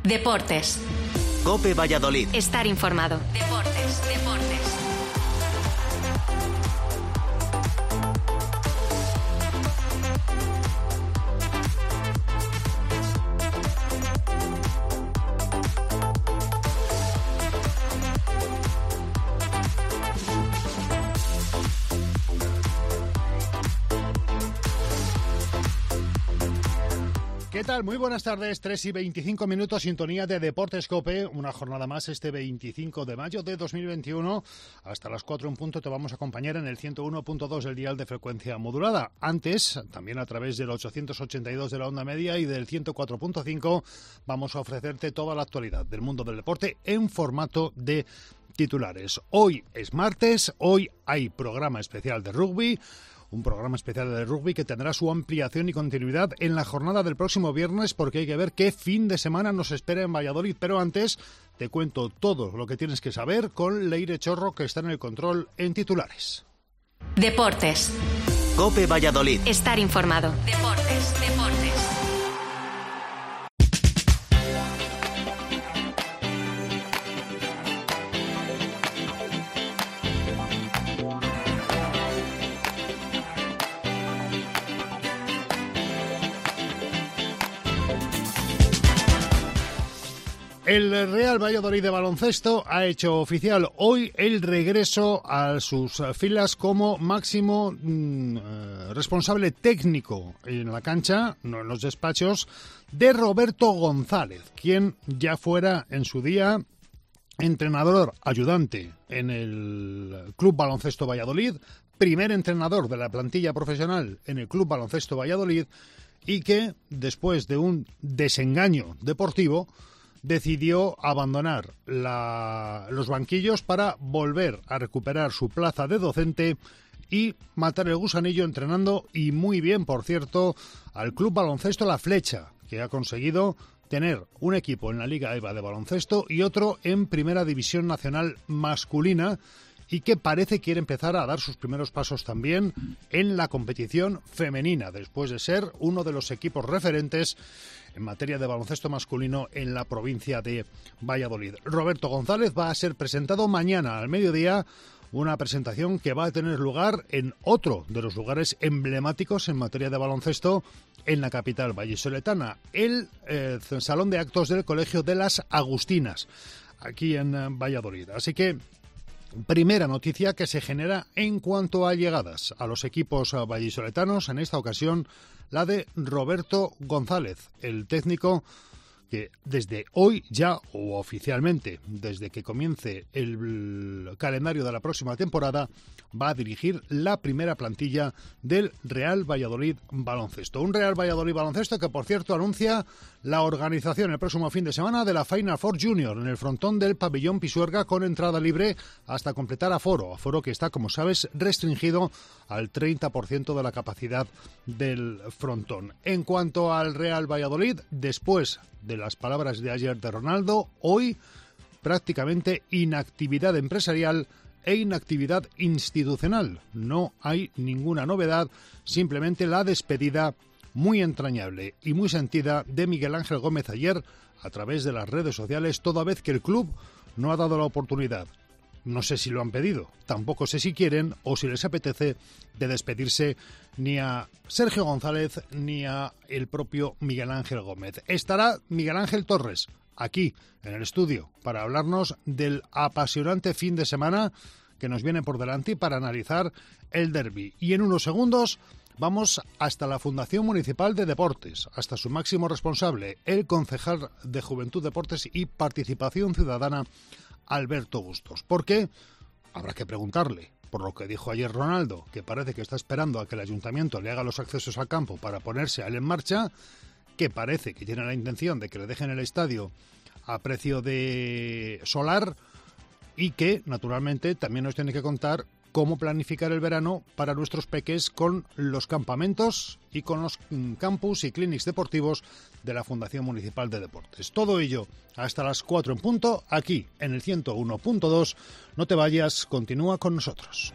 Deportes. COPE Valladolid. Estar informado. Deportes. ¿Qué tal? Muy buenas tardes, 3:25, sintonía de Deportes COPE, una jornada más este 25 de mayo de 2021. Hasta las 4 en punto te vamos a acompañar en el 101.2 del dial de frecuencia modulada. Antes, también a través del 882 de la onda media y del 104.5, vamos a ofrecerte toda la actualidad del mundo del deporte en formato de titulares. Hoy es martes, hoy hay programa especial de rugby. Un programa especial de rugby que tendrá su ampliación y continuidad en la jornada del próximo viernes, porque hay que ver qué fin de semana nos espera en Valladolid. Pero antes te cuento todo lo que tienes que saber con Leire Chorro, que está en el control en titulares. Deportes. COPE Valladolid. Estar informado. Deportes. El Real Valladolid de baloncesto ha hecho oficial hoy el regreso a sus filas como máximo responsable técnico en la cancha, no en los despachos, de Roberto González, quien ya fuera en su día entrenador ayudante en el Club Baloncesto Valladolid, primer entrenador de la plantilla profesional en el Club Baloncesto Valladolid, y que después de un desengaño deportivo decidió abandonar los banquillos para volver a recuperar su plaza de docente y matar el gusanillo entrenando, y muy bien, por cierto, al Club Baloncesto La Flecha, que ha conseguido tener un equipo en la Liga EVA de baloncesto y otro en Primera División Nacional masculina, y que parece quiere empezar a dar sus primeros pasos también en la competición femenina, después de ser uno de los equipos referentes en materia de baloncesto masculino en la provincia de Valladolid. Roberto González va a ser presentado mañana al mediodía, una presentación que va a tener lugar en otro de los lugares emblemáticos en materia de baloncesto en la capital vallisoletana, el Salón de Actos del Colegio de las Agustinas, aquí en Valladolid. Así que primera noticia que se genera en cuanto a llegadas a los equipos vallisoletanos, en esta ocasión la de Roberto González, el técnico que desde hoy ya, o oficialmente, desde que comience el calendario de la próxima temporada, va a dirigir la primera plantilla del Real Valladolid Baloncesto. Un Real Valladolid Baloncesto que, por cierto, anuncia la organización el próximo fin de semana de la Final Four Junior en el frontón del pabellón Pisuerga, con entrada libre hasta completar aforo que está, como sabes, restringido al 30% de la capacidad del frontón. En cuanto al Real Valladolid, después de las palabras de ayer de Ronaldo, hoy prácticamente inactividad empresarial e inactividad institucional. No hay ninguna novedad, simplemente la despedida muy entrañable y muy sentida de Miguel Ángel Gómez ayer a través de las redes sociales, toda vez que el club no ha dado la oportunidad. No sé si lo han pedido, tampoco sé si quieren o si les apetece, de despedirse ni a Sergio González ni a el propio Miguel Ángel Gómez. Estará Miguel Ángel Torres aquí en el estudio para hablarnos del apasionante fin de semana que nos viene por delante y para analizar el derbi. Y en unos segundos vamos hasta la Fundación Municipal de Deportes, hasta su máximo responsable, el concejal de Juventud, Deportes y Participación Ciudadana, Alberto Bustos. Porque habrá que preguntarle por lo que dijo ayer Ronaldo, que parece que está esperando a que el ayuntamiento le haga los accesos al campo para ponerse a él en marcha, que parece que tiene la intención de que le dejen el estadio a precio de solar, y que, naturalmente, también nos tiene que contar cómo planificar el verano para nuestros peques con los campamentos y con los campus y clínicos deportivos de la Fundación Municipal de Deportes. Todo ello hasta las 4 en punto, aquí en el 101.2. No te vayas, continúa con nosotros.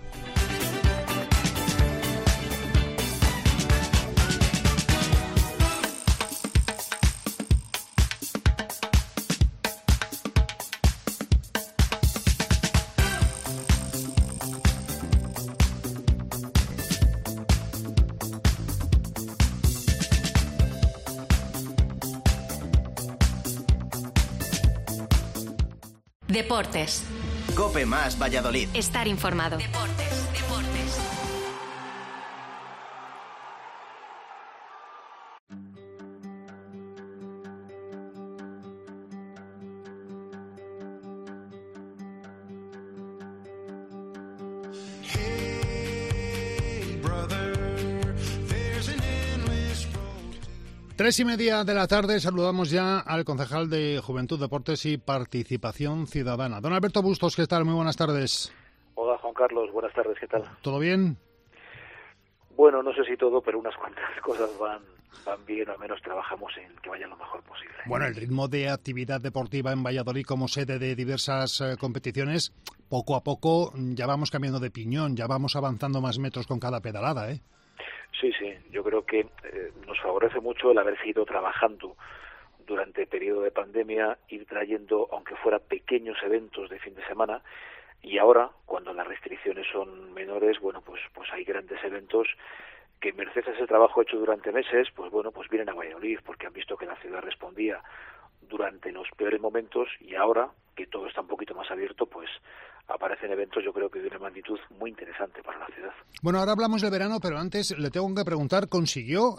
Deportes. COPE más Valladolid. Estar informado. Deportes. Tres y media de la tarde, saludamos ya al concejal de Juventud, Deportes y Participación Ciudadana. Don Alberto Bustos, ¿qué tal? Muy buenas tardes. Hola, Juan Carlos, buenas tardes, ¿qué tal? ¿Todo bien? Bueno, no sé si todo, pero unas cuantas cosas van bien, o al menos trabajamos en que vaya lo mejor posible. Bueno, el ritmo de actividad deportiva en Valladolid como sede de diversas competiciones, poco a poco ya vamos cambiando de piñón, ya vamos avanzando más metros con cada pedalada, ¿eh? Sí, yo creo que nos favorece mucho el haber ido trabajando durante el periodo de pandemia, ir trayendo, aunque fuera pequeños eventos de fin de semana, y ahora, cuando las restricciones son menores, bueno, pues hay grandes eventos que, merced a ese trabajo hecho durante meses, pues vienen a Valladolid, porque han visto que la ciudad respondía durante los peores momentos, y ahora, que todo está un poquito más abierto, pues aparecen eventos, yo creo que de una magnitud muy interesante para la ciudad. Bueno, ahora hablamos del verano, pero antes le tengo que preguntar, ¿consiguió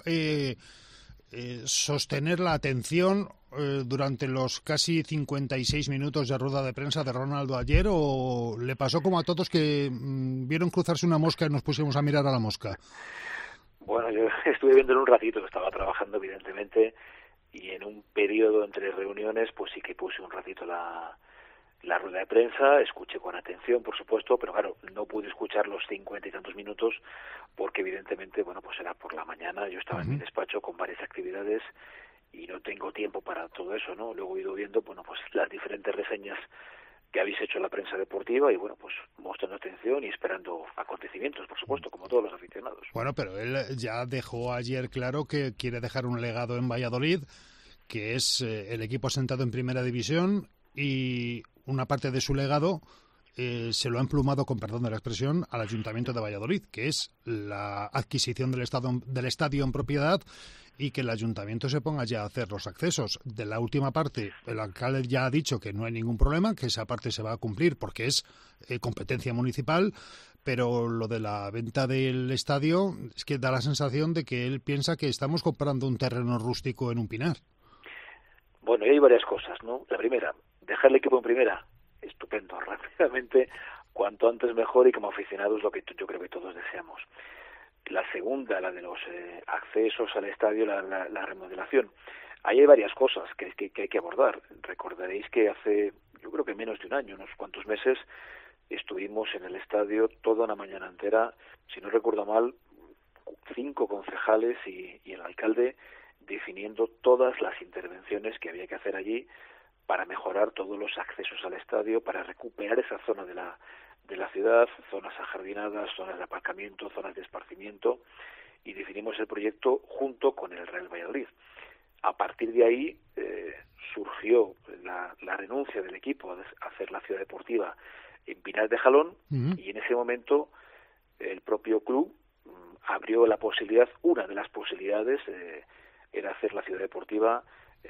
sostener la atención durante los casi 56 minutos de rueda de prensa de Ronaldo ayer, o le pasó como a todos que vieron cruzarse una mosca y nos pusimos a mirar a la mosca? Bueno, yo estuve viéndolo un ratito, estaba trabajando evidentemente, y en un periodo entre reuniones pues sí que puse un ratito la rueda de prensa, escuché con atención, por supuesto, pero claro, no pude escuchar los 50 y tantos minutos porque evidentemente, bueno, pues era por la mañana, yo estaba en mi despacho con varias actividades y no tengo tiempo para todo eso, ¿no? Luego he ido viendo, bueno, pues las diferentes reseñas que habéis hecho en la prensa deportiva y, bueno, pues mostrando atención y esperando acontecimientos, por supuesto, como todos los aficionados. Bueno, pero él ya dejó ayer claro que quiere dejar un legado en Valladolid, que es el equipo asentado en Primera División, y una parte de su legado se lo ha emplumado, con perdón de la expresión, al Ayuntamiento de Valladolid, que es la adquisición del estadio en propiedad y que el Ayuntamiento se ponga ya a hacer los accesos. De la última parte, el alcalde ya ha dicho que no hay ningún problema, que esa parte se va a cumplir porque es competencia municipal, pero lo de la venta del estadio es que da la sensación de que él piensa que estamos comprando un terreno rústico en un pinar. Bueno, y hay varias cosas, ¿no? La primera, dejar el equipo en primera, estupendo, rápidamente, cuanto antes mejor, y como aficionados lo que yo creo que todos deseamos. La segunda, la de los accesos al estadio, la remodelación. Ahí hay varias cosas que hay que abordar. Recordaréis que hace, yo creo que menos de un año, unos cuantos meses, estuvimos en el estadio toda una mañana entera, si no recuerdo mal, 5 concejales y el alcalde definiendo todas las intervenciones que había que hacer allí para mejorar todos los accesos al estadio, para recuperar esa zona de la ciudad, zonas ajardinadas, zonas de aparcamiento, zonas de esparcimiento, y definimos el proyecto junto con el Real Valladolid. A partir de ahí surgió la renuncia del equipo a hacer la ciudad deportiva en Pinar de Jalón, y en ese momento el propio club abrió la posibilidad, una de las posibilidades era hacer la ciudad deportiva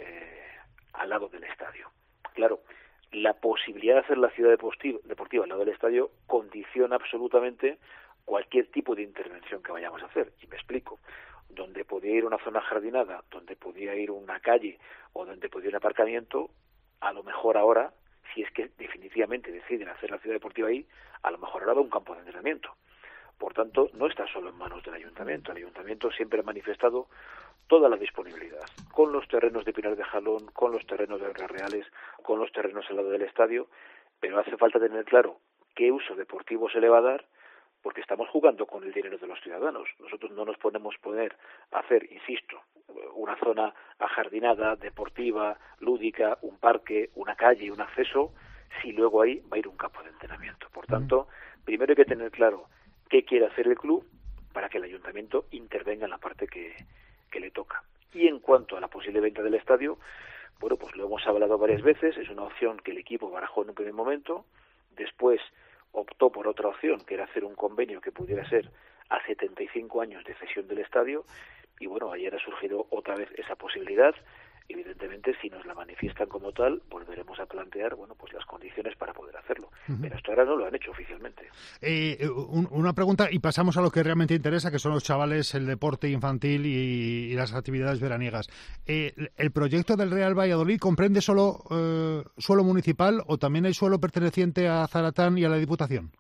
al lado del estadio. Claro, la posibilidad de hacer la ciudad deportiva al lado del estadio condiciona absolutamente cualquier tipo de intervención que vayamos a hacer. Y me explico. Donde podía ir una zona jardinada, donde podía ir una calle o donde podía ir un aparcamiento, a lo mejor ahora, si es que definitivamente deciden hacer la ciudad deportiva ahí, a lo mejor ahora va un campo de entrenamiento. Por tanto, no está solo en manos del ayuntamiento. El ayuntamiento siempre ha manifestado toda la disponibilidad, con los terrenos de Pinar de Jalón, con los terrenos de Guerras Reales, con los terrenos al lado del estadio, pero hace falta tener claro qué uso deportivo se le va a dar, porque estamos jugando con el dinero de los ciudadanos. Nosotros no nos podemos poner a hacer, insisto, una zona ajardinada, deportiva, lúdica, un parque, una calle, un acceso, si luego ahí va a ir un campo de entrenamiento. Por tanto, primero hay que tener claro qué quiere hacer el club para que el ayuntamiento intervenga en la parte que le toca. Y en cuanto a la posible venta del estadio, bueno, pues lo hemos hablado varias veces, es una opción que el equipo barajó en un primer momento, después optó por otra opción, que era hacer un convenio que pudiera ser a 75 años de cesión del estadio, y bueno, ayer ha surgido otra vez esa posibilidad. evidentemente, si nos la manifiestan como tal, volveremos a plantear, bueno, pues las condiciones para poder hacerlo. Pero hasta ahora no lo han hecho oficialmente. Una pregunta, y pasamos a lo que realmente interesa, que son los chavales, el deporte infantil y las actividades veraniegas. ¿El proyecto del Real Valladolid comprende solo suelo municipal o también hay suelo perteneciente a Zaratán y a la Diputación?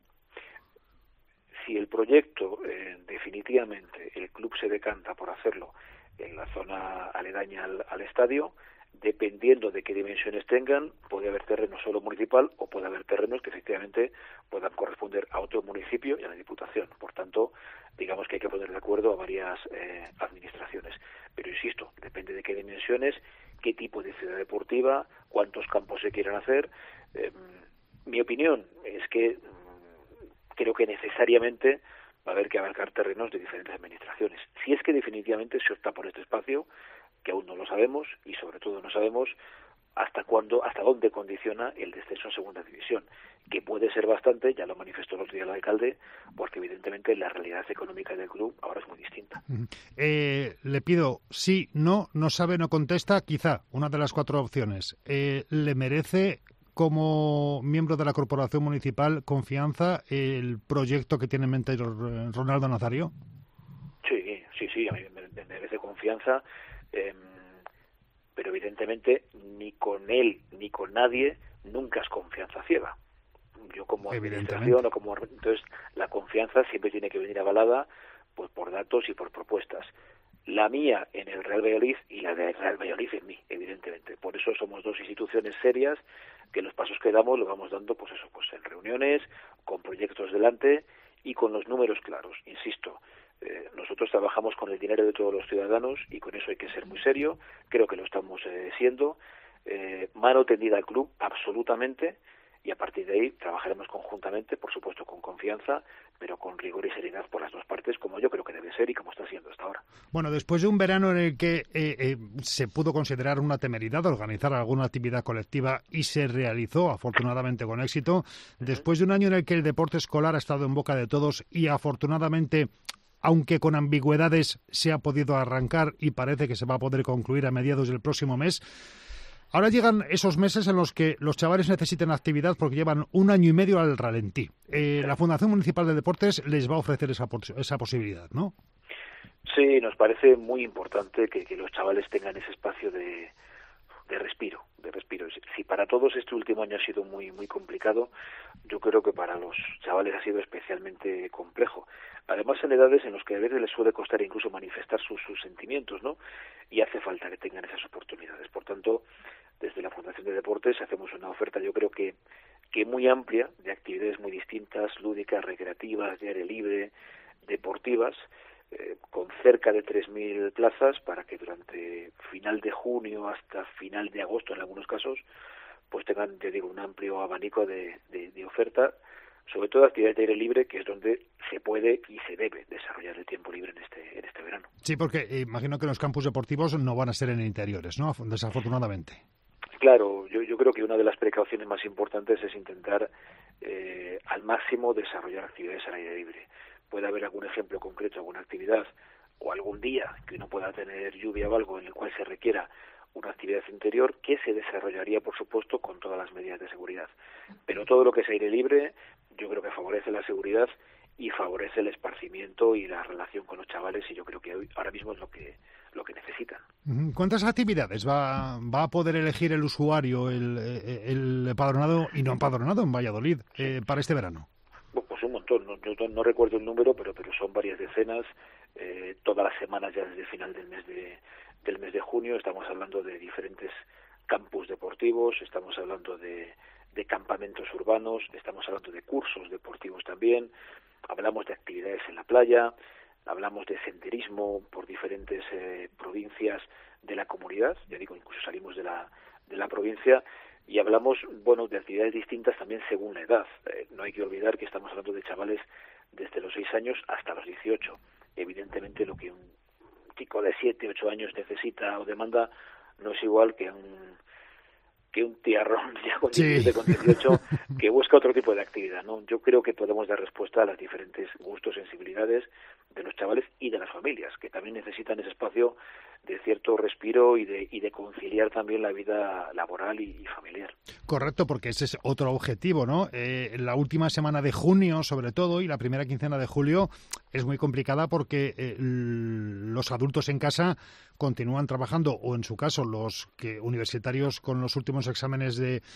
Si el proyecto, definitivamente, el club se decanta por hacerlo en la zona aledaña al estadio, dependiendo de qué dimensiones tengan, puede haber terreno solo municipal o puede haber terrenos que efectivamente puedan corresponder a otro municipio y a la Diputación. Por tanto, digamos que hay que poner de acuerdo a varias administraciones. Pero insisto, depende de qué dimensiones, qué tipo de ciudad deportiva, cuántos campos se quieran hacer. Mi opinión es que creo que necesariamente va a haber que abarcar terrenos de diferentes administraciones. Si es que definitivamente se opta por este espacio, que aún no lo sabemos, y sobre todo no sabemos hasta dónde condiciona el descenso a segunda división, que puede ser bastante, ya lo manifestó el otro día el alcalde, porque evidentemente la realidad económica del club ahora es muy distinta. Le pido sí, no sabe, no contesta, quizá una de las 4 opciones. ¿Le merece, como miembro de la corporación municipal, confianza el proyecto que tiene en mente Ronaldo Nazario? Sí, a mí me merece confianza, pero evidentemente ni con él ni con nadie nunca es confianza ciega. Yo como administración entonces la confianza siempre tiene que venir avalada pues por datos y por propuestas. La mía en el Real Valladolid y la del Real Valladolid en mí, evidentemente. Por eso somos 2 instituciones serias que los pasos que damos los vamos dando pues en reuniones, con proyectos delante y con los números claros. Insisto, nosotros trabajamos con el dinero de todos los ciudadanos y con eso hay que ser muy serio. Creo que lo estamos siendo. Mano tendida al club, absolutamente. Y a partir de ahí trabajaremos conjuntamente, por supuesto con confianza, pero con rigor y seriedad por las 2 partes, como yo creo que debe ser y como está siendo hasta ahora. Bueno, después de un verano en el que se pudo considerar una temeridad organizar alguna actividad colectiva y se realizó, afortunadamente, con éxito, después de un año en el que el deporte escolar ha estado en boca de todos y, afortunadamente, aunque con ambigüedades, se ha podido arrancar y parece que se va a poder concluir a mediados del próximo mes. Ahora llegan esos meses en los que los chavales necesitan actividad porque llevan 1 año y medio al ralentí. La Fundación Municipal de Deportes les va a ofrecer esa posibilidad, ¿no? Sí, nos parece muy importante que los chavales tengan ese espacio de respiro. Si para todos este último año ha sido muy muy complicado, yo creo que para los chavales ha sido especialmente complejo. Además, en edades en las que a veces les suele costar incluso manifestar sus sentimientos, ¿no? Y hace falta que tengan esas oportunidades. Por tanto, desde la Fundación de Deportes hacemos una oferta, yo creo que muy amplia, de actividades muy distintas, lúdicas, recreativas, de aire libre, deportivas, con cerca de 3.000 plazas para que durante final de junio hasta final de agosto, en algunos casos, pues tengan, te digo, un amplio abanico de oferta, sobre todo actividades de aire libre, que es donde se puede y se debe desarrollar el tiempo libre en este verano. Sí, porque imagino que los campus deportivos no van a ser en interiores, ¿no? Desafortunadamente. Claro, yo creo que una de las precauciones más importantes es intentar al máximo desarrollar actividades al aire libre. Puede haber algún ejemplo concreto, alguna actividad o algún día que uno pueda tener lluvia o algo en el cual se requiera una actividad interior que se desarrollaría, por supuesto, con todas las medidas de seguridad. Pero todo lo que es aire libre, yo creo que favorece la seguridad y favorece el esparcimiento y la relación con los chavales, y yo creo que hoy, ahora mismo es lo que necesitan. ¿Cuántas actividades va a poder elegir el usuario, el empadronado y no empadronado en Valladolid para este verano? Pues un montón, no recuerdo el número, pero son varias decenas, todas las semanas ya desde el final del mes de junio. Estamos hablando de diferentes campus deportivos, estamos hablando de campamentos urbanos, estamos hablando de cursos deportivos también, hablamos de actividades en la playa, hablamos de senderismo por diferentes provincias de la comunidad, ya digo, incluso salimos de la provincia, y hablamos, bueno, de actividades distintas también según la edad. No hay que olvidar que estamos hablando de chavales desde los 6 años hasta los 18. Evidentemente lo que un chico de 7, 8 años necesita o demanda no es igual que un que un tiarrón ya con 17, con 18, que busca otro tipo de actividad, ¿no? Yo creo que podemos dar respuesta a las diferentes gustos, sensibilidades de los chavales y de las familias, que también necesitan ese espacio de cierto respiro y de conciliar también la vida laboral y familiar. Correcto, porque ese es otro objetivo, ¿no? La última semana de junio, sobre todo, y la primera quincena de julio es muy complicada porque los adultos en casa continúan trabajando, o en su caso los universitarios con los últimos exámenes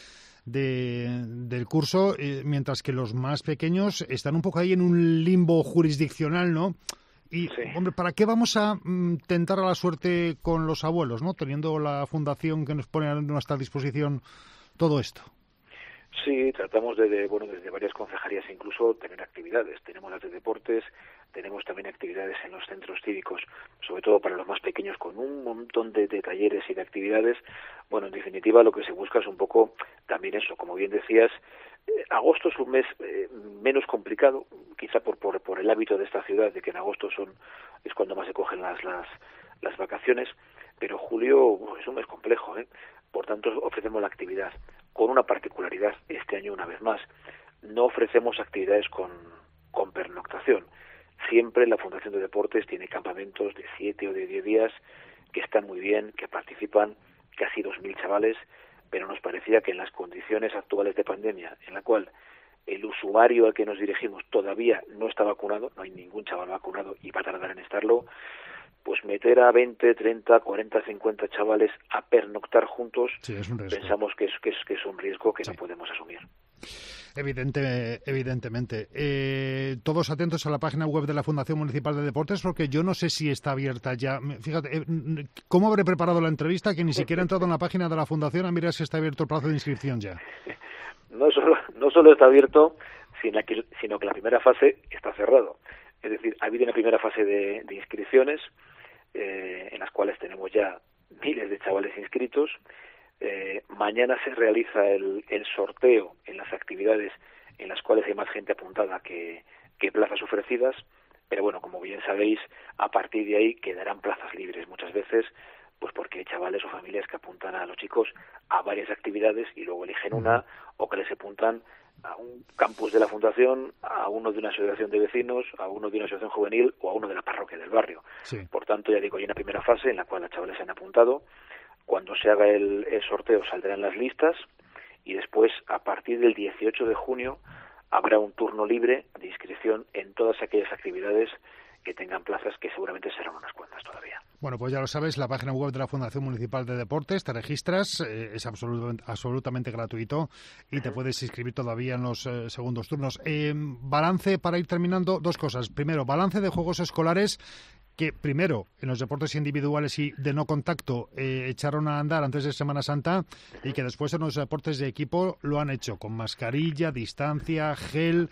del curso, mientras que los más pequeños están un poco ahí en un limbo jurisdiccional, ¿no? Y, sí. Hombre, ¿para qué vamos a tentar a la suerte con los abuelos, ¿no? Teniendo la fundación que nos pone a nuestra disposición todo esto. Sí, tratamos desde varias concejalías incluso tener actividades. Tenemos las de deportes, tenemos también actividades en los centros cívicos, sobre todo para los más pequeños, con un montón de talleres y de actividades. Bueno, en definitiva, lo que se busca es un poco también eso, como bien decías. Agosto es un mes menos complicado, quizá por el hábito de esta ciudad, de que en agosto es cuando más se cogen las vacaciones, pero julio es un mes complejo, ¿eh? Por tanto, ofrecemos la actividad con una particularidad este año una vez más. No ofrecemos actividades con pernoctación. Siempre la Fundación de Deportes tiene campamentos de 7 o de 10 días que están muy bien, que participan casi 2.000 chavales, pero nos parecía que en las condiciones actuales de pandemia, en la cual el usuario al que nos dirigimos todavía no está vacunado, no hay ningún chaval vacunado y va a tardar en estarlo, pues meter a 20, 30, 40, 50 chavales a pernoctar juntos, sí, es un riesgo. Pensamos que es un riesgo que sí. No podemos asumir. Evidentemente. Todos atentos a la página web de la Fundación Municipal de Deportes, porque yo no sé si está abierta ya. Fíjate, ¿cómo habré preparado la entrevista que ni siquiera he entrado en la página de la Fundación a mirar si está abierto el plazo de inscripción ya? No solo está abierto, sino que la primera fase está cerrado. Es decir, ha habido una primera fase de inscripciones, en las cuales tenemos ya miles de chavales inscritos. Mañana se realiza el sorteo en las actividades en las cuales hay más gente apuntada que plazas ofrecidas, pero bueno, como bien sabéis, a partir de ahí quedarán plazas libres muchas veces, pues porque hay chavales o familias que apuntan a los chicos a varias actividades y luego eligen una, o que les apuntan a un campus de la Fundación, a uno de una asociación de vecinos, a uno de una asociación juvenil o a uno de la parroquia del barrio. Sí. Por tanto, ya digo, hay una primera fase en la cual los chavales se han apuntado. Cuando se haga el sorteo saldrán las listas y después, a partir del 18 de junio, habrá un turno libre de inscripción en todas aquellas actividades que tengan plazas, que seguramente serán unas cuantas todavía. Bueno, pues ya lo sabes, la página web de la Fundación Municipal de Deportes, te registras, es absolutamente gratuito y te puedes inscribir todavía en los segundos turnos. Balance, para ir terminando, dos cosas. Primero, balance de juegos escolares, que primero, en los deportes individuales y de no contacto, echaron a andar antes de Semana Santa, y que después en los deportes de equipo lo han hecho con mascarilla, distancia, gel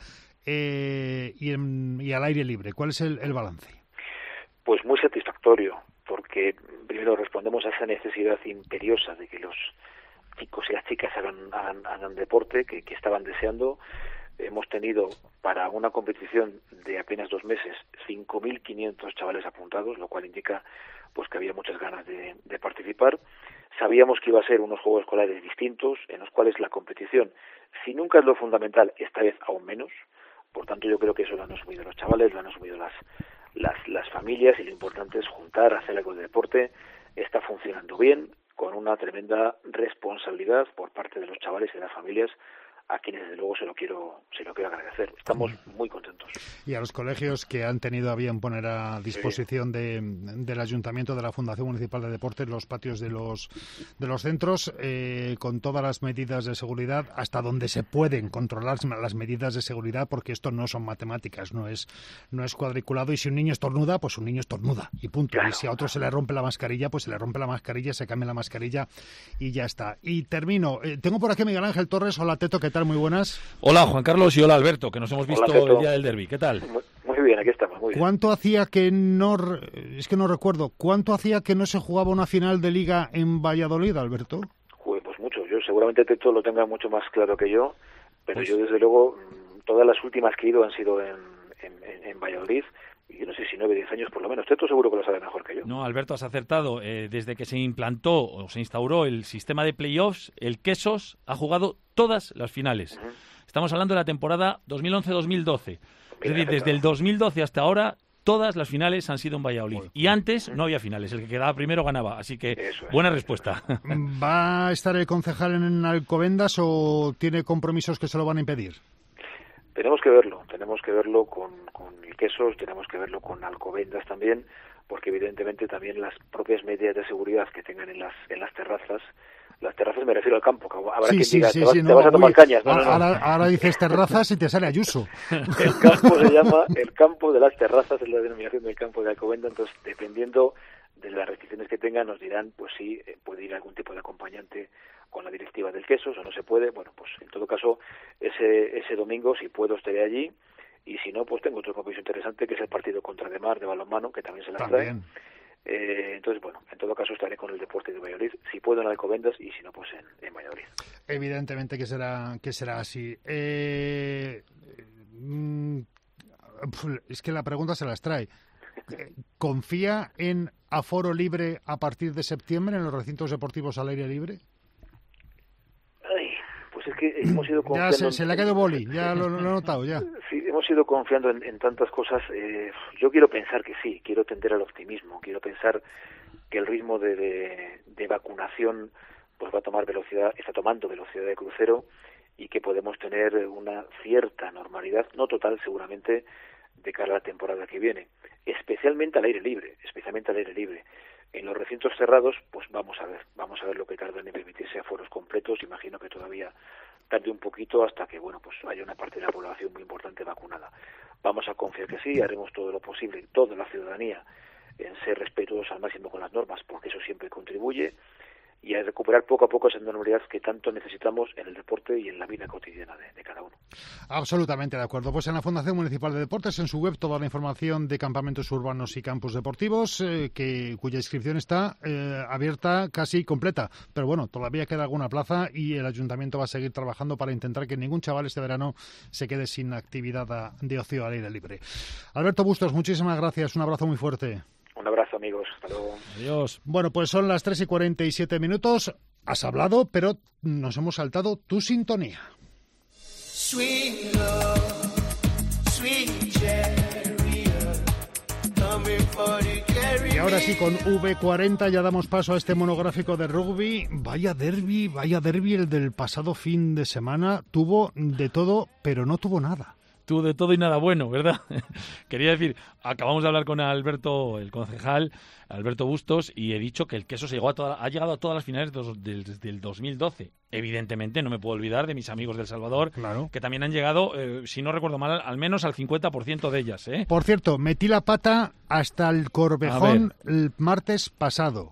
y al aire libre. ¿Cuál es el balance? Pues muy satisfactorio, porque primero respondemos a esa necesidad imperiosa de que los chicos y las chicas hagan deporte, que estaban deseando. Hemos tenido para una competición de apenas 2 meses 5.500 chavales apuntados, lo cual indica pues que había muchas ganas de participar. Sabíamos que iba a ser unos juegos escolares distintos, en los cuales la competición, si nunca es lo fundamental, esta vez aún menos. Por tanto, yo creo que eso lo han asumido los chavales, lo han asumido las familias, y lo importante es juntar, hacer algo de deporte. Está funcionando bien, con una tremenda responsabilidad por parte de los chavales y de las familias, a quienes desde luego se lo quiero agradecer. Estamos muy contentos. Y a los colegios que han tenido a bien poner a disposición del Ayuntamiento, de la Fundación Municipal de Deportes, los patios de los centros, con todas las medidas de seguridad, hasta donde se pueden controlar las medidas de seguridad, porque esto no son matemáticas, no es cuadriculado, y si un niño estornuda, pues un niño estornuda, y punto. Claro. Y si a otro se le rompe la mascarilla, pues se le rompe la mascarilla, se cambia la mascarilla y ya está. Y termino. Tengo por aquí a Miguel Ángel Torres. Hola, Teto, ¿qué tal? Muy buenas. Hola, Juan Carlos, y hola, Alberto, que nos hemos visto el día del derbi. ¿Qué tal? Muy bien, aquí estamos, muy bien. ¿Cuánto hacía que no... Es que no recuerdo. ¿Cuánto hacía que no se jugaba una final de Liga en Valladolid, Alberto? Pues mucho. Yo seguramente Teto lo tenga mucho más claro que yo, pero pues yo desde luego, todas las últimas que he ido han sido en Valladolid. y no sé si 9 o 10 años por lo menos. Usted seguro que lo sabe mejor que yo. No, Alberto, has acertado. Desde que se implantó o se instauró el sistema de playoffs, el Quesos ha jugado todas las finales. Uh-huh. Estamos hablando de la temporada 2011-2012. Es decir, desde el 2012 hasta ahora, todas las finales han sido en Valladolid. Y antes no había finales. El que quedaba primero ganaba. Así que, buena respuesta. ¿Va a estar el concejal en Alcobendas o tiene compromisos que se lo van a impedir? Tenemos que verlo con el Quesos, tenemos que verlo con Alcobendas también, porque evidentemente también las propias medidas de seguridad que tengan en las terrazas. Las terrazas me refiero al campo, que habrá quien diga, te vas a tomar cañas. No. Ahora dices terrazas y te sale Ayuso. El campo se llama el campo de las terrazas, es la denominación del campo de Alcobendas, entonces dependiendo de las restricciones que tengan nos dirán pues si puede ir algún tipo de acompañante con la directiva del Quesos o no se puede. Bueno, pues en todo caso ese domingo si puedo estaré allí y si no pues tengo otro compromiso interesante que es el partido contra Demar de balonmano que también se las trae. Entonces, bueno, en todo caso estaré con el Deporte de Valladolid, si puedo en Alcobendas y si no, pues en Valladolid. Evidentemente que será así. Es que la pregunta se las trae. ¿Confía en aforo libre a partir de septiembre en los recintos deportivos al aire libre? Pues es que hemos ido confiando... Ya se le ha quedado boli, ya lo he notado, ya. Sí, hemos ido confiando en tantas cosas. Yo quiero pensar que sí, quiero tender al optimismo, quiero pensar que el ritmo de vacunación pues va a tomar velocidad, está tomando velocidad de crucero y que podemos tener una cierta normalidad, no total seguramente, de cara a la temporada que viene, especialmente al aire libre. En los recintos cerrados, pues vamos a ver lo que tardan en permitirse aforos completos. Imagino que todavía tarde un poquito hasta que, bueno, pues haya una parte de la población muy importante vacunada. Vamos a confiar que sí, haremos todo lo posible, toda la ciudadanía, en ser respetuosos al máximo con las normas, porque eso siempre contribuye, y a recuperar poco a poco esa normalidad que tanto necesitamos en el deporte y en la vida cotidiana de cada uno. Absolutamente de acuerdo. Pues en la Fundación Municipal de Deportes, en su web, toda la información de campamentos urbanos y campus deportivos, cuya inscripción está abierta casi completa. Pero bueno, todavía queda alguna plaza y el Ayuntamiento va a seguir trabajando para intentar que ningún chaval este verano se quede sin actividad de ocio al aire libre. Alberto Bustos, muchísimas gracias. Un abrazo muy fuerte. Un abrazo, amigos. Hasta luego. Adiós. Bueno, pues son las 3:47. Has hablado, pero nos hemos saltado tu sintonía. Sweet love, sweet chariot, coming for the carry. Y ahora sí, con V40 ya damos paso a este monográfico de rugby. Vaya derbi el del pasado fin de semana. Tuvo de todo, pero no tuvo nada. Tuvo de todo y nada bueno, ¿verdad? Quería decir, acabamos de hablar con Alberto, el concejal, Alberto Bustos, y he dicho que el Quesos ha llegado a todas las finales desde el 2012. Evidentemente, no me puedo olvidar de mis amigos del Salvador, claro, que también han llegado, si no recuerdo mal, al menos al 50% de ellas, ¿eh? Por cierto, metí la pata hasta el Corvejón el martes pasado.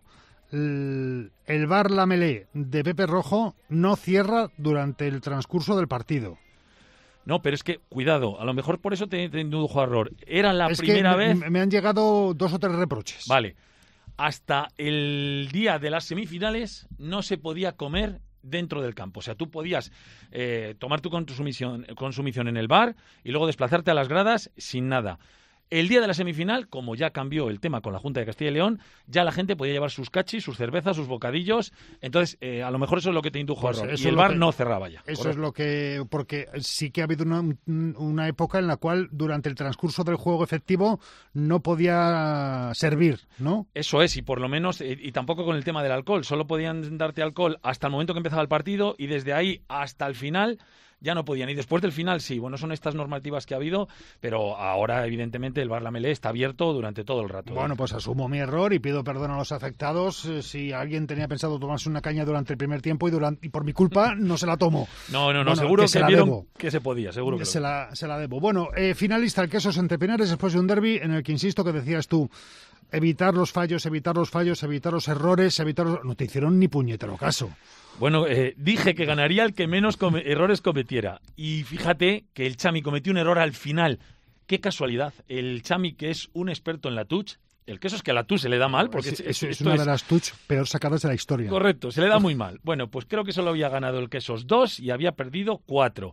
El bar La Melé de Pepe Rojo no cierra durante el transcurso del partido. No, pero es que, cuidado, a lo mejor por eso te indujo a error. Era la primera vez... Me han llegado 2 o 3 reproches. Vale. Hasta el día de las semifinales no se podía comer dentro del campo. O sea, tú podías tomar tu consumición en el bar y luego desplazarte a las gradas sin nada. El día de la semifinal, como ya cambió el tema con la Junta de Castilla y León, ya la gente podía llevar sus cachis, sus cervezas, sus bocadillos. Entonces, a lo mejor eso es lo que te indujo a error. Y el bar no cerraba ya. Eso es lo que... Porque sí que ha habido una época en la cual, durante el transcurso del juego efectivo, no podía servir, ¿no? Eso es, y por lo menos... Y tampoco con el tema del alcohol. Solo podían darte alcohol hasta el momento que empezaba el partido y desde ahí hasta el final... ya no podían. Y después del final, sí, bueno, son estas normativas que ha habido, pero ahora, evidentemente, el bar La Melé está abierto durante todo el rato. Bueno, pues asumo mi error y pido perdón a los afectados. Si alguien tenía pensado tomarse una caña durante el primer tiempo y por mi culpa no se la tomo. No, bueno, seguro que vieron que se podía, seguro que se la debo. Bueno, finalista el Quesos entre Pinares después de un derbi en el que, insisto, que decías tú, evitar los fallos, evitar los errores, no te hicieron ni puñetero caso. Bueno, dije que ganaría el que menos errores cometiera. Y fíjate que el Chami cometió un error al final. Qué casualidad. El Chami, que es un experto en la touch, el Queso es que a la touch se le da mal. Porque es una de las touch peor sacadas de la historia. Correcto, se le da muy mal. Bueno, pues creo que solo había ganado el Quesos 2 y había perdido 4.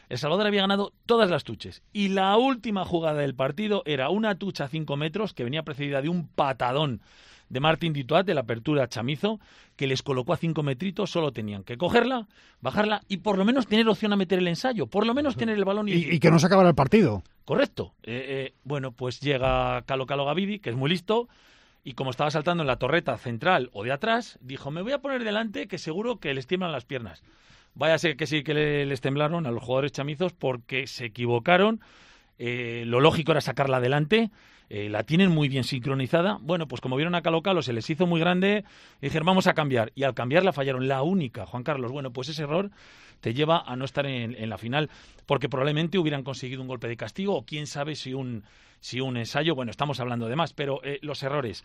El Salvador había ganado todas las tuches. Y la última jugada del partido era una tucha a 5 metros que venía precedida de un patadón de Martín Dituat, de la apertura Chamizo, que les colocó a 5 metritos. Solo tenían que cogerla, bajarla y por lo menos tener opción a meter el ensayo. Por lo menos tener el balón y que no se acabara el partido. Correcto. Bueno, pues llega Calo Gavidi, que es muy listo, y como estaba saltando en la torreta central o de atrás, dijo, me voy a poner delante que seguro que les tiemblan las piernas. Vaya a ser que sí que les temblaron a los jugadores chamizos porque se equivocaron. Lo lógico era sacarla adelante. La tienen muy bien sincronizada. Bueno, pues como vieron a Calo, se les hizo muy grande y dijeron, vamos a cambiar. Y al cambiarla fallaron. La única, Juan Carlos. Bueno, pues ese error te lleva a no estar en la final, porque probablemente hubieran conseguido un golpe de castigo o quién sabe si un ensayo. Bueno, estamos hablando de más, pero los errores.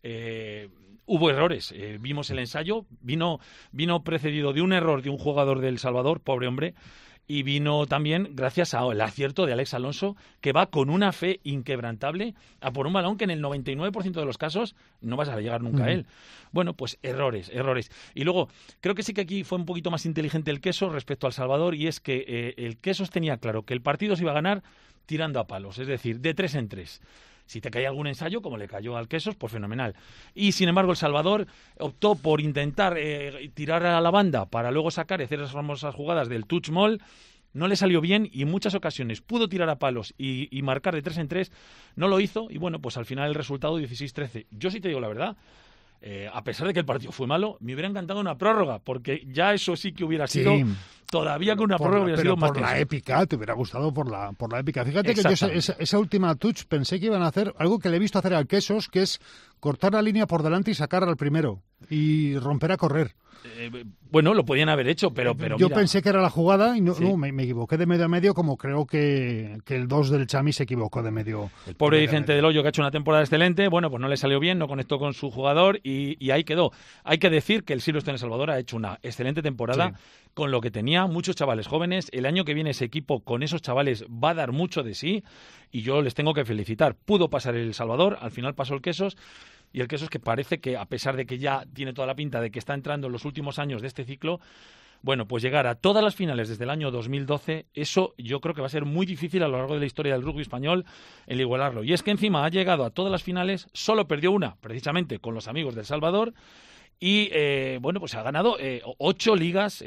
Hubo errores. Vimos el ensayo. Vino precedido de un error de un jugador del Salvador, pobre hombre. Y vino también gracias al acierto de Alex Alonso, que va con una fe inquebrantable a por un balón que en el 99% de los casos no vas a llegar nunca a él. Bueno, pues errores. Y luego, creo que sí que aquí fue un poquito más inteligente el Quesos respecto al Salvador, y es que el Quesos tenía claro que el partido se iba a ganar tirando a palos, es decir, de 3 en 3. Si te caía algún ensayo, como le cayó al Quesos, pues fenomenal. Y sin embargo, El Salvador optó por intentar tirar a la banda para luego sacar y hacer esas famosas jugadas del touch mall. No le salió bien y en muchas ocasiones pudo tirar a palos y marcar de 3 en 3. No lo hizo y bueno, pues al final el resultado 16-13. Yo sí te digo la verdad. A pesar de que el partido fue malo, me hubiera encantado una prórroga, porque ya eso sí que hubiera sido, todavía con una prórroga hubiera sido más por la épica, te hubiera gustado por la épica. Fíjate que yo esa última touch pensé que iban a hacer algo que le he visto hacer al Quesos, que es cortar la línea por delante y sacar al primero y romper a correr. Bueno, lo podían haber hecho, pero yo mira, pensé que era la jugada y no, me equivoqué de medio a medio, como creo que el 2 del Chami se equivocó de medio. El pobre Vicente del Hoyo, que ha hecho una temporada excelente, bueno, pues no le salió bien, no conectó con su jugador y ahí quedó. Hay que decir que el Silverstone El Salvador ha hecho una excelente temporada con lo que tenía, muchos chavales jóvenes. El año que viene ese equipo con esos chavales va a dar mucho de sí y yo les tengo que felicitar. Pudo pasar El Salvador, al final pasó el Quesos. Y el Quesos, que parece que, a pesar de que ya tiene toda la pinta de que está entrando en los últimos años de este ciclo, bueno, pues llegar a todas las finales desde el año 2012, eso yo creo que va a ser muy difícil a lo largo de la historia del rugby español el igualarlo. Y es que encima ha llegado a todas las finales, solo perdió una, precisamente con los amigos del Salvador, y bueno, pues ha ganado 8 ligas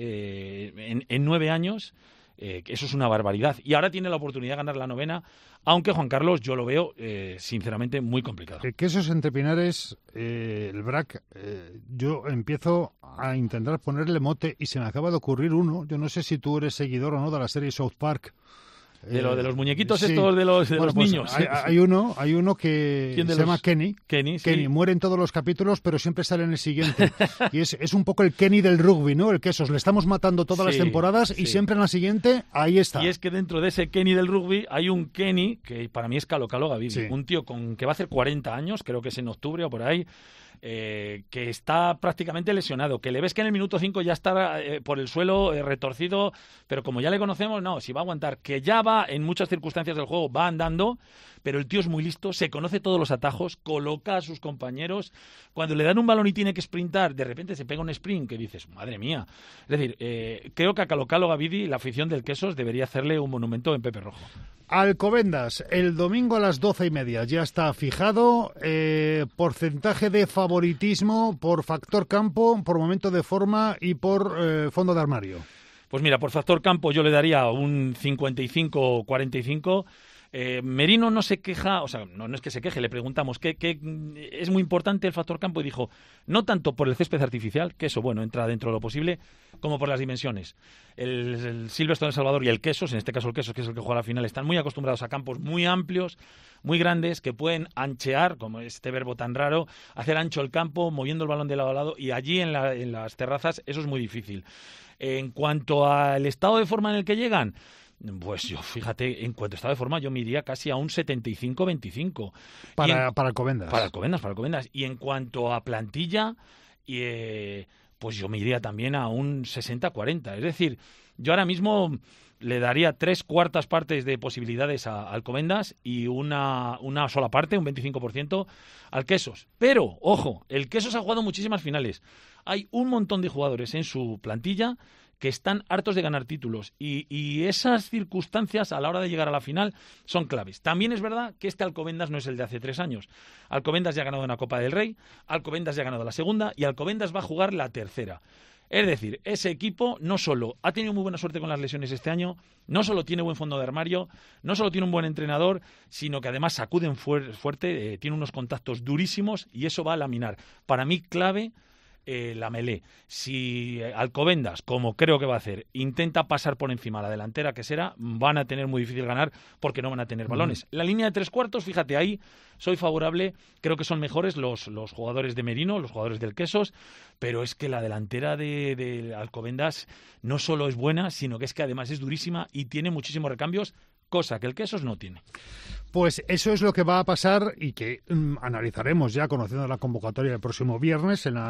en 9 años. Eso es una barbaridad. Y ahora tiene la oportunidad de ganar la 9ª, aunque, Juan Carlos, yo lo veo, sinceramente, muy complicado. Quesos entre Pinares, el BRAC, yo empiezo a intentar ponerle mote y se me acaba de ocurrir uno. Yo no sé si tú eres seguidor o no de la serie South Park. De los muñequitos estos de los pues niños. Hay uno que se llama Kenny. Kenny, muere en todos los capítulos, pero siempre sale en el siguiente. Y es un poco el Kenny del rugby, ¿no? El Quesos. Le estamos matando todas las temporadas y siempre en la siguiente, ahí está. Y es que dentro de ese Kenny del rugby hay un Kenny que para mí es Calo Gavidi. Un tío que va a hacer 40 años, creo que es en octubre o por ahí. Que está prácticamente lesionado, que le ves que en el minuto 5 ya está por el suelo retorcido, pero como ya le conocemos, no, si va a aguantar, que ya va en muchas circunstancias del juego, va andando, pero el tío es muy listo, se conoce todos los atajos, coloca a sus compañeros, cuando le dan un balón y tiene que sprintar, de repente se pega un sprint que dices, madre mía. Es decir, creo que a Calo Gavidi, la afición del Quesos, debería hacerle un monumento en Pepe Rojo. Alcobendas, el domingo a las 12:30 ya está fijado. Porcentaje de favoritismo por factor campo, por momento de forma y por fondo de armario. Pues mira, por factor campo yo le daría un 55-45. Merino no se queja, o sea, no es que se queje, le preguntamos ¿qué es muy importante el factor campo? Y dijo, no tanto por el césped artificial, que eso, bueno, entra dentro de lo posible, como por las dimensiones. El Silverstone El Salvador y el Quesos, en este caso el Quesos, que es el que juega la final, están muy acostumbrados a campos muy amplios, muy grandes, que pueden anchear, como este verbo tan raro, hacer ancho el campo, moviendo el balón de lado a lado, y allí en las terrazas eso es muy difícil. En cuanto al estado de forma en el que llegan, pues yo, fíjate, en cuanto a estado de forma, yo me iría casi a un 75-25. Para Alcobendas. Para Alcobendas. Y en cuanto a plantilla, pues yo me iría también a un 60-40. Es decir, yo ahora mismo le daría 3/4 partes de posibilidades a Alcobendas y una sola parte, un 25%, al Quesos. Pero, ojo, el Quesos ha jugado muchísimas finales. Hay un montón de jugadores en su plantilla que están hartos de ganar títulos y esas circunstancias a la hora de llegar a la final son claves. También es verdad que este Alcobendas no es el de hace 3 años. Alcobendas ya ha ganado una Copa del Rey, Alcobendas ya ha ganado la segunda y Alcobendas va a jugar la tercera. Es decir, ese equipo no solo ha tenido muy buena suerte con las lesiones este año, no solo tiene buen fondo de armario, no solo tiene un buen entrenador, sino que además sacuden fuerte, tiene unos contactos durísimos y eso va a laminar. Para mí, clave la Melé. Si Alcobendas, como creo que va a hacer, intenta pasar por encima a la delantera que será, van a tener muy difícil ganar porque no van a tener balones. La línea de 3 cuartos, fíjate, ahí soy favorable, creo que son mejores los jugadores de Merino, los jugadores del Quesos, pero es que la delantera de Alcobendas no solo es buena, sino que es que además es durísima y tiene muchísimos recambios, cosa que el Quesos no tiene. Pues eso es lo que va a pasar y que analizaremos ya conociendo la convocatoria el próximo viernes en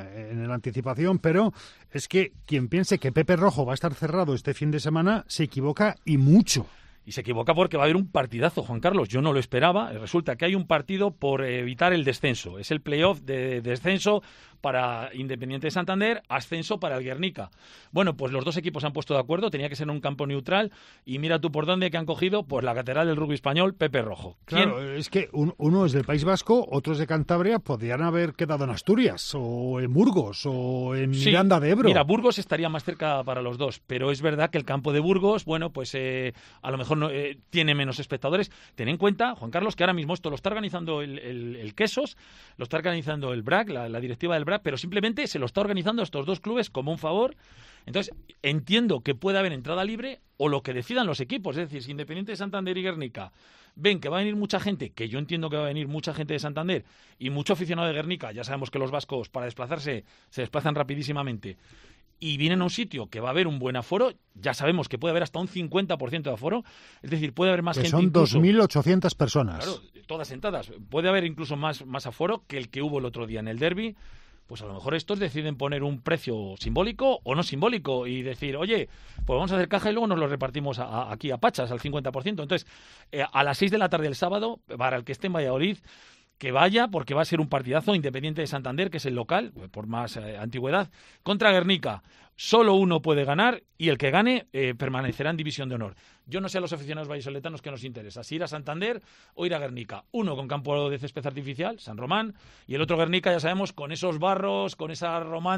la anticipación, pero es que quien piense que Pepe Rojo va a estar cerrado este fin de semana se equivoca y mucho. Y se equivoca porque va a haber un partidazo, Juan Carlos. Yo no lo esperaba. Resulta que hay un partido por evitar el descenso. Es el playoff de descenso para Independiente de Santander, ascenso para el Guernica. Bueno, pues los dos equipos se han puesto de acuerdo. Tenía que ser un campo neutral. Y mira tú por dónde que han cogido, pues la catedral del rugby español, Pepe Rojo. Claro, es que uno es del País Vasco, otro es de Cantabria. Podrían haber quedado en Asturias, o en Burgos, o en Miranda de Ebro. Mira, Burgos estaría más cerca para los dos. Pero es verdad que el campo de Burgos, bueno, pues a lo mejor no, tiene menos espectadores. Ten en cuenta, Juan Carlos, que ahora mismo esto lo está organizando el Quesos, lo está organizando el BRAC, la directiva del BRAC, pero simplemente se lo está organizando estos dos clubes como un favor. Entonces, entiendo que puede haber entrada libre o lo que decidan los equipos. Es decir, si Independiente de Santander y Guernica ven que va a venir mucha gente, que yo entiendo que va a venir mucha gente de Santander y mucho aficionado de Guernica, ya sabemos que los vascos para desplazarse se desplazan rapidísimamente, y vienen a un sitio que va a haber un buen aforo, ya sabemos que puede haber hasta un 50% de aforo, es decir, puede haber más que gente. Son incluso 2.800 personas. Claro, todas sentadas. Puede haber incluso más aforo que el que hubo el otro día en el derbi. Pues a lo mejor estos deciden poner un precio simbólico o no simbólico y decir, oye, pues vamos a hacer caja y luego nos lo repartimos aquí a pachas, al 50%. Entonces, a las 6 de la tarde del sábado, para el que esté en Valladolid, que vaya, porque va a ser un partidazo. Independiente de Santander, que es el local, por más antigüedad, contra Guernica. Solo uno puede ganar y el que gane permanecerá en División de Honor. Yo no sé a los aficionados vallisoletanos qué nos interesa, si ir a Santander o ir a Guernica. Uno con campo de césped artificial, San Román, y el otro Guernica, ya sabemos, con esos barros, con ese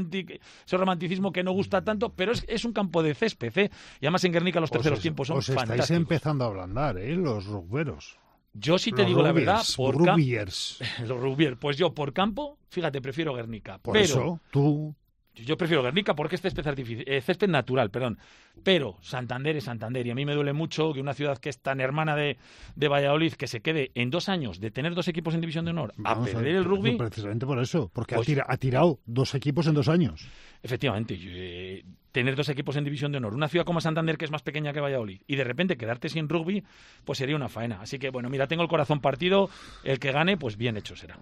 romanticismo que no gusta tanto, pero es un campo de césped, ¿eh? Y además en Guernica los terceros tiempos son fantásticos. Os estáis empezando a ablandar, los rugberos. Yo sí te digo la verdad, los rugbyers. Pues yo por campo, fíjate, prefiero Guernica. Por eso, tú... Yo prefiero Guernica porque es césped natural, perdón. Pero Santander es Santander y a mí me duele mucho que una ciudad que es tan hermana de Valladolid, que se quede en 2 años de tener 2 equipos en División de Honor a perder el rugby. Precisamente por eso, porque pues, ha tirado 2 equipos en 2 años. Efectivamente, tener 2 equipos en División de Honor, una ciudad como Santander que es más pequeña que Valladolid y de repente quedarte sin rugby, pues sería una faena. Así que bueno, mira, tengo el corazón partido, el que gane, pues bien hecho será.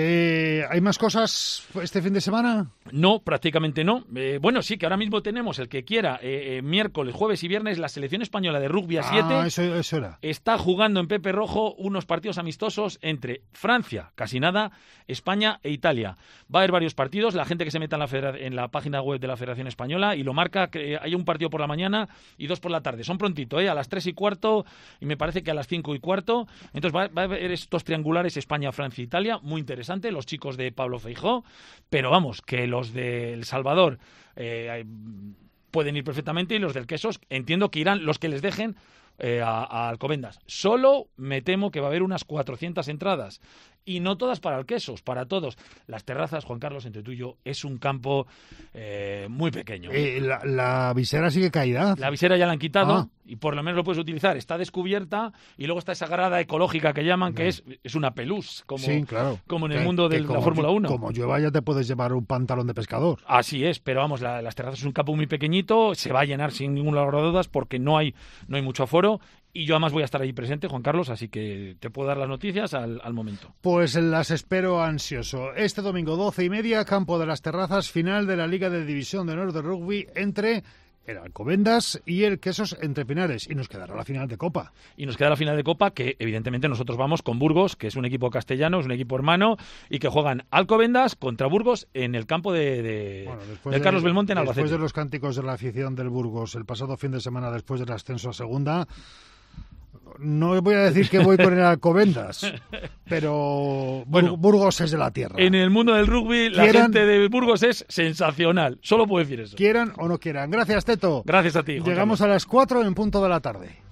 ¿Hay más cosas este fin de semana? No, prácticamente no. Bueno, sí que ahora mismo tenemos el que quiera, miércoles, jueves y viernes, la selección española de rugby a 7 eso era. Está jugando en Pepe Rojo unos partidos amistosos entre Francia, casi nada, España e Italia. Va a haber varios partidos, la gente que se meta en la página web de la Federación Española y lo marca, que hay un partido por la mañana y 2 por la tarde. Son prontito, a las 3:15 y me parece que a las 5:15. Entonces va a haber estos triangulares España, Francia, Italia, muy interesante, los chicos de Pablo Feijó, pero vamos, que los de El Salvador pueden ir perfectamente y los del Quesos entiendo que irán los que les dejen a Alcobendas. Solo me temo que va a haber unas 400 entradas y no todas para el Quesos, para todos. Las terrazas, Juan Carlos, entre tú y yo, es un campo muy pequeño. La visera sigue caída. La visera ya la han quitado y por lo menos lo puedes utilizar. Está descubierta y luego está esa grada ecológica que llaman, que es una pelús, como en el mundo de la Fórmula 1. Como llueva ya te puedes llevar un pantalón de pescador. Así es, pero vamos, las terrazas es un campo muy pequeñito, se va a llenar sin ningún lugar de dudas porque no hay mucho aforo. Y yo además voy a estar ahí presente, Juan Carlos, así que te puedo dar las noticias al momento. Pues las espero ansioso. Este domingo, 12:30, Campo de las Terrazas, final de la Liga de División de Honor de Rugby entre el Alcobendas y el Quesos Entre Pinares. Y nos quedará la final de Copa. Y nos queda la final de Copa, que evidentemente nosotros vamos con Burgos, que es un equipo castellano, es un equipo hermano, y que juegan Alcobendas contra Burgos en el campo de Carlos Belmonte en Albacete. Después de los cánticos de la afición del Burgos el pasado fin de semana después del ascenso a segunda, no voy a decir que voy con el Alcobendas, pero bueno, Burgos es de la tierra. En el mundo del rugby, la gente de Burgos es sensacional. Solo puedo decir eso. Quieran o no quieran. Gracias, Teto. Gracias a ti, Juan Llegamos Carlos. a las 4 en punto de la tarde.